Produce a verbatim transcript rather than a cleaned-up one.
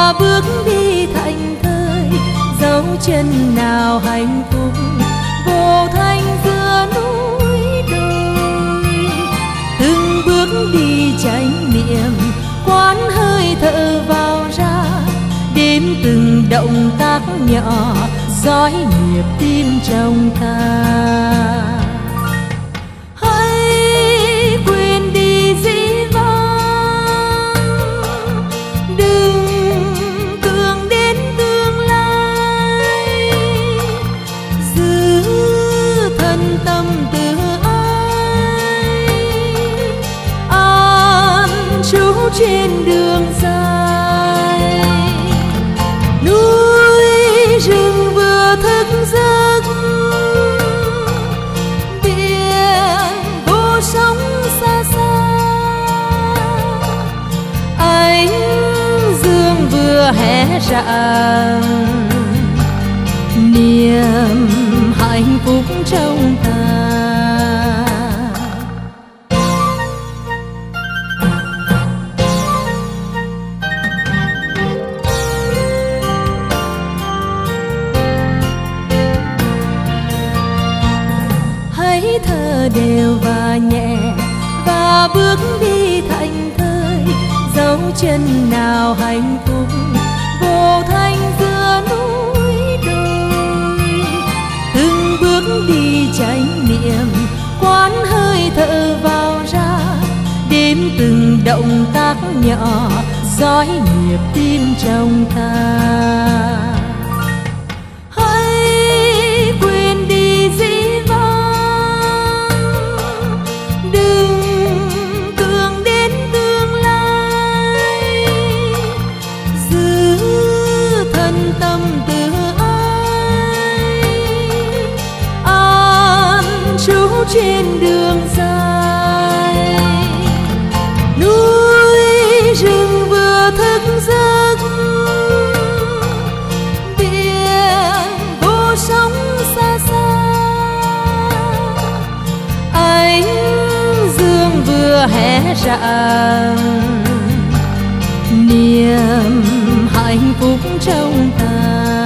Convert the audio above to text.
và bước đi thành thơi, dấu chân nào hạnh phúc vô thanh giữa núi đồi. Từng bước đi chánh niệm, quán hơi thở vào ra, đếm từng động tác nhỏ, dõi nhịp tim trong ta. Hãy quên đi dĩ vãng, đừng tưởng đến tương lai, giữ thân tâm tự ái, an trú trên đường dài. Núi rừng vừa thức giấc, biển vô sóng xa xa, ánh dương vừa hé rạng, niềm hạnh phúc trong ta. Hãy thở đều và nhẹ, và bước đi thành thơi, dấu chân nào hạnh phúc vô thanh giữa núi đồi. Từng bước đi chánh niệm, quán hơi thở vào ra, đếm từng động tác nhỏ, dõi nhịp tim trong ta. Hãy quên đi dĩ vãng, đừng tưởng đến tương lai, giữ thân tâm tự ái, an trú trên đường dài. Núi rừng vừa thức giấc, biển vô sóng xa xa, ánh dương vừa hé rạng, niềm hạnh phúc trong ta.